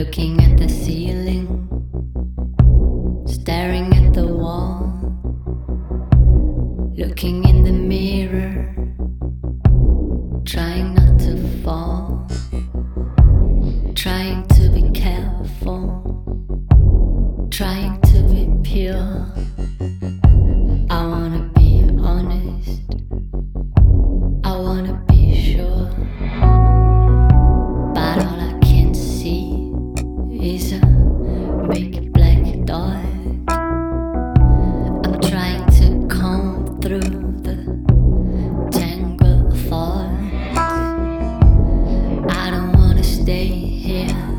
looking at the ceiling, staring at the wall, looking in the mirror, trying not to fall, trying to be careful, trying to be pure. I wanna be honest, I wanna be sure, but all I can see is a big black dot. I'm trying to comb through the tangled thoughts. I don't wanna stay here